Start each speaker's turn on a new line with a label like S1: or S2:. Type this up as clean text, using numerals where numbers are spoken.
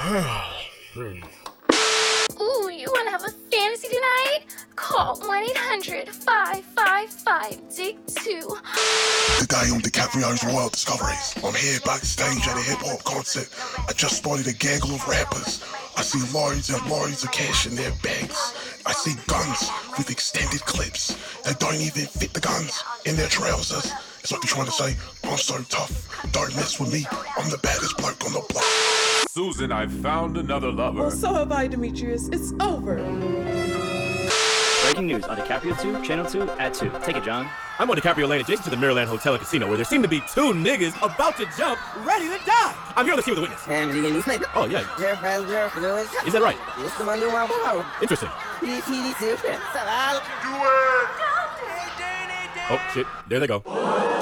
S1: Ooh, you wanna have a fantasy tonight? Call 1-800-555-DIG2.
S2: Today on DiCaprio's Royal Discoveries, I'm here backstage at a hip-hop concert. I just spotted a gaggle of rappers. I see loads and loads of cash in their bags. I see guns with extended clips. They don't even fit the guns in their trousers. It's like they're trying to say, I'm so tough, don't mess with me, I'm the baddest bloke on the block.
S3: Susan, I've found another lover.
S4: Well, so have I, Demetrius. It's over.
S5: Breaking news on DiCaprio 2, Channel 2, at 2. Take it, John.
S6: I'm on DiCaprio Lane adjacent to the Mirrorland Hotel and Casino where there seem to be two niggas about to jump, ready to die. I'm here on the scene with a witness. Oh, yeah. Is that right? Interesting. Oh, shit. There they go.